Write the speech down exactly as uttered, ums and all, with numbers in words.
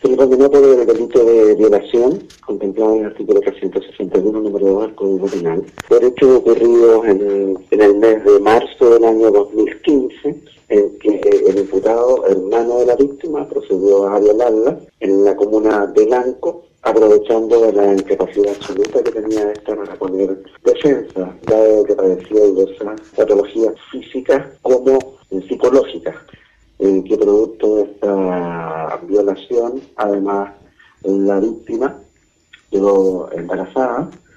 y condenó por el delito de violación, contemplado en el artículo trescientos sesenta y uno, número dos del Código Penal, por hechos ocurridos en el, en el mes de marzo del año dos mil quince, en que el imputado, hermano de la víctima, procedió a violarla en la comuna de Lanco, aprovechando de la incapacidad absoluta que tenía esta para poner defensa, dado que padecía diversas patologías físicas como psicológicas, eh, que producto de esta violación, además la víctima quedó embarazada